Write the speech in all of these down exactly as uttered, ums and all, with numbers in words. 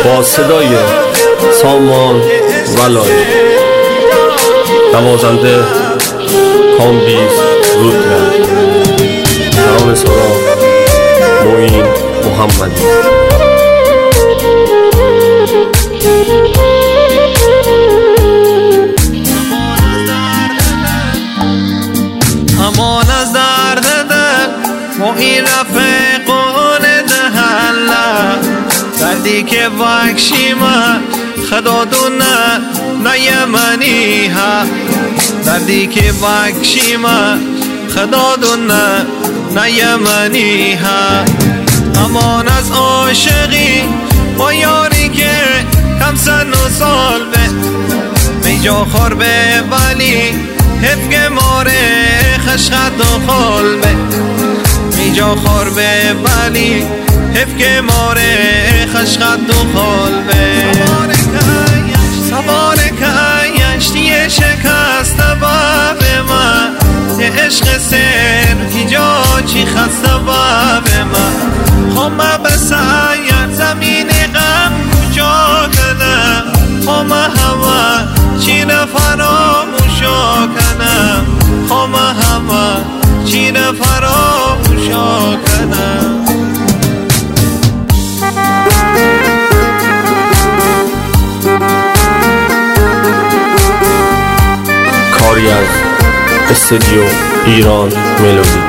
با صدای سامان ولایی، نوازنده کامبیز رودرد، ترانه سرا معین محمدی. امان از درد دل معین رفیقون دهلا، دردی که وحشی من خدا دونه نه یمنی ها، دردی که وحشی من خدا دونه نه یمنی ها. امان از عاشقی با یاری که کم سن و سال به میجا خور به ولی حفظ ماره خشخت و خال به میجا خور به ولی حفظ ماره خشخت و خال به سوار کشتی شکست باب من، یه عشق سر کی جا چی خسته باب من. خمه بسایر زمین غم کجا کنم، خمه هوا چین فراموشا کنم، خمه هوا چین فراموشا کنم. کاری از استودیو ایران ملودی.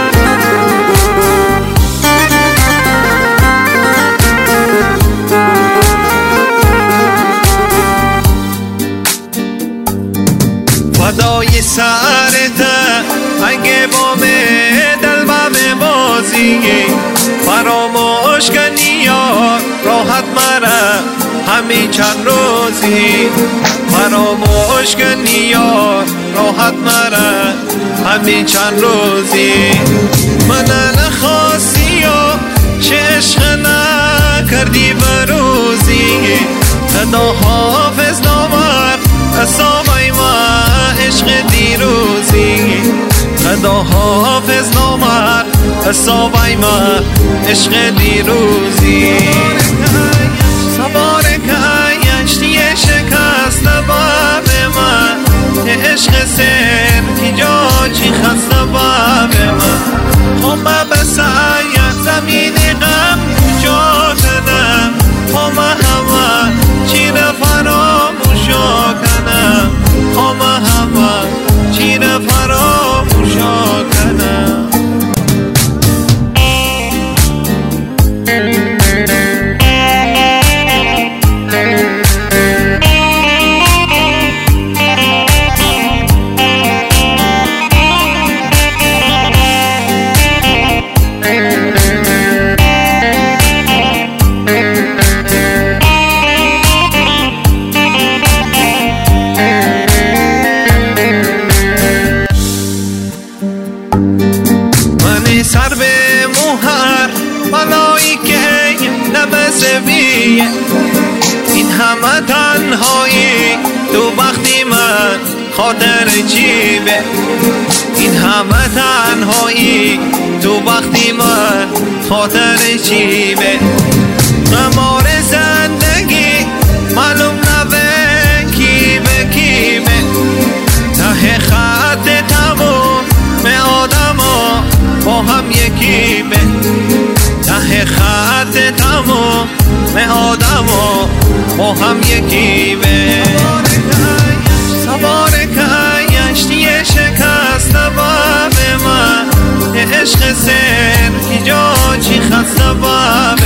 فدای سرت اگه با دل بم بازی، فراموش کنی یا راحت مرا همین چند روزی، فراموش کنی یا راحت مرا همین چند روزی. من نخواستی و چه عشق نکردی بروزی، خدا حافظ نامر اصابای ما عشق دیروزی، خدا حافظ نامر اصابای ما عشق دیروزی. سوار کشتی شکست باب من، یه عشق سر کی جا چی خسته باب من. خمه بسایر زمین غم کجا کنم، خمه هوا چین فراموشا کنم، خمه هوا چین فراموشا کنم. سر به موهر بلایی که نبسویه، این همه تنهایی تو وقتی من خاطر جیبه، این همه تنهایی تو وقتی من خاطر جیبه. غمار زندگی معلوم نبه کی به کی به، ته خط تمام به آدما با هم یکی به، ته خط تمام به آدما با هم یکی به. سوار کشتی شکست باب من، یه عشق سر کی جا چی خسته باب